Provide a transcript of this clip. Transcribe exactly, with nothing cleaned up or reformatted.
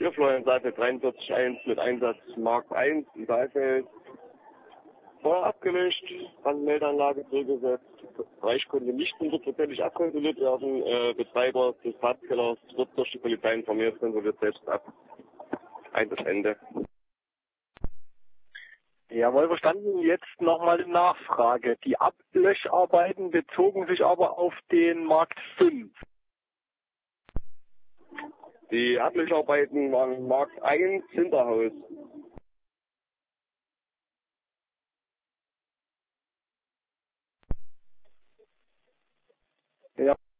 Hier Florian Seite dreiundvierzig eins mit Einsatz Mark eins in Saalfeld. Feuer abgelöscht, Brandmeldeanlage zurückgesetzt, Bereich konnte nicht hundertprozentig abkontrolliert werden. Äh, Betreiber des Tatkellers wird durch die Polizei informiert, kontrolliert selbst ab. Einsatz Ende. Jawohl, verstanden. Jetzt nochmal eine Nachfrage. Die Ablöscharbeiten bezogen sich aber auf den Markt fünf. Die Ablöscharbeiten waren Markt eins Hinterhaus. Ja.